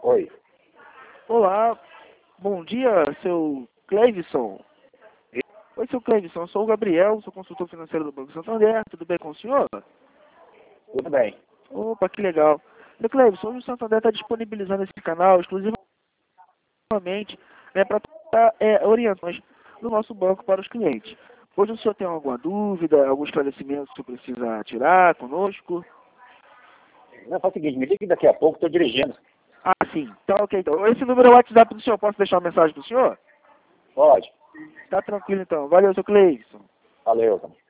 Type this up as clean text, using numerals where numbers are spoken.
Oi. Olá, bom dia, seu Cleivson. Oi, seu Cleivson, eu sou o Gabriel, sou consultor financeiro do Banco Santander, tudo bem com o senhor? Tudo bem. Opa, que legal. Seu Cleivson, hoje o Santander está disponibilizando esse canal exclusivamente para dar orientações do nosso banco para os clientes. Hoje o senhor tem alguma dúvida, algum esclarecimento que o senhor precisa tirar conosco? Não, faz o seguinte, me liga que daqui a pouco estou dirigindo. Ah, sim. Então, ok. Então, esse número é o WhatsApp do senhor. Posso deixar uma mensagem para o senhor? Pode. Tá tranquilo, então. Valeu, seu Cleivson. Valeu.